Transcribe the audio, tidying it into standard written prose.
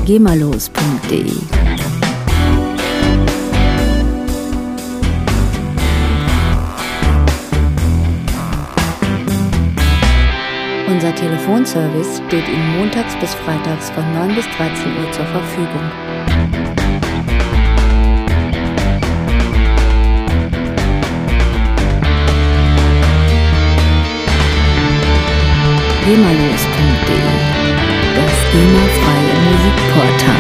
gehmallos.de. Unser Telefonservice steht Ihnen montags bis freitags von 9 bis 13 Uhr zur Verfügung. gehmallos.de, das GEMA-freie Musikportal.